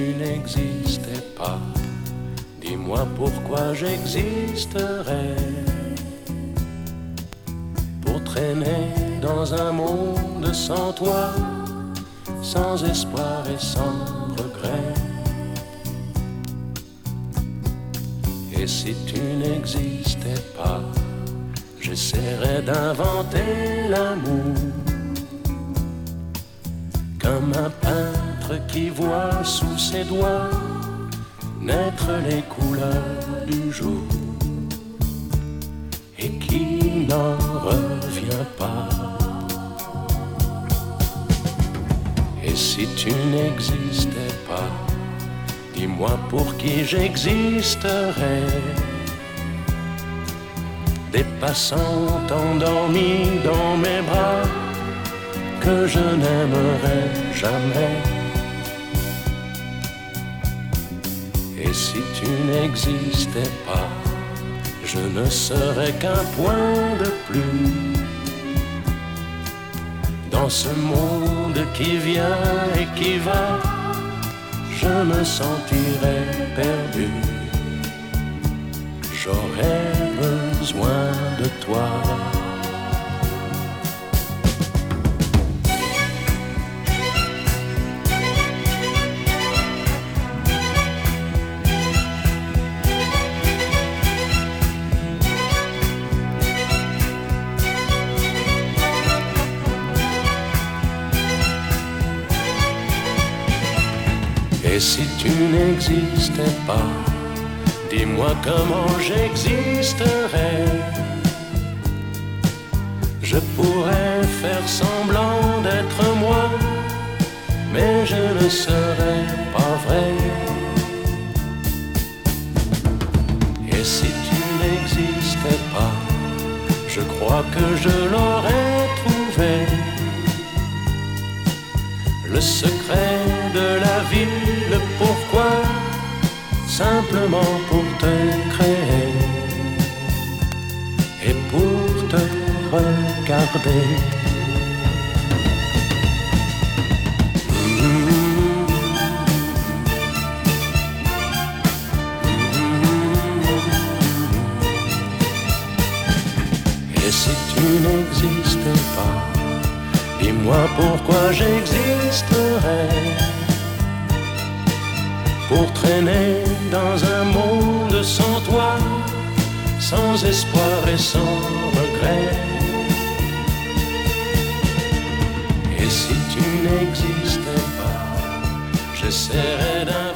n'existais pas, dis-moi pourquoi j'existerais. Pour traîner dans un monde sans toi, sans espoir et sans regret. Et si tu n'existais pas, j'essaierais d'inventer l'amour, comme un peintre qui voit sous ses doigts naître les couleurs du jour et qui n'en revient pas. Et si tu n'existais pas, dis-moi pour qui j'existerais. Des passants endormis dans mes bras que je n'aimerais jamais. Et si tu n'existais pas, je ne serais qu'un point de plus dans ce monde qui vient et qui va. Je me sentirais perdu. J'aurais besoin de toi. Et si tu n'existais pas, dis-moi comment j'existerais. Je pourrais faire semblant d'être moi, mais je ne serais pas vrai. Et si tu n'existais pas, je crois que je l'aurais trouvé. Le secret de la vie, le pourquoi, simplement pour te créer et pour te regarder. Et si tu n'existais pas, dis-moi pourquoi j'existerais. Pour traîner dans un monde sans toi, sans espoir et sans regret. Et si tu n'existais pas, j'essaierais d'un